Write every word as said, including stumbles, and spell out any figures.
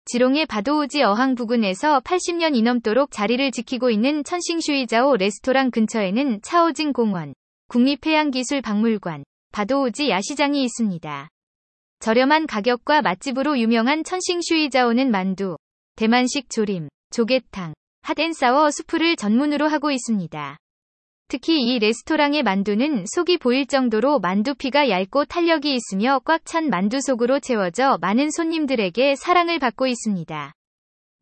지롱의 바도우지 어항 부근에서 팔십 년이 넘도록 자리를 지키고 있는 천싱슈이자오 레스토랑 근처에는 차오징 공원, 국립해양기술박물관, 바도우지 야시장이 있습니다. 저렴한 가격과 맛집으로 유명한 천싱슈이자오는 만두, 대만식 조림, 조개탕, 핫앤사워 수프를 전문으로 하고 있습니다. 특히 이 레스토랑의 만두는 속이 보일 정도로 만두피가 얇고 탄력이 있으며 꽉 찬 만두 속으로 채워져 많은 손님들에게 사랑을 받고 있습니다.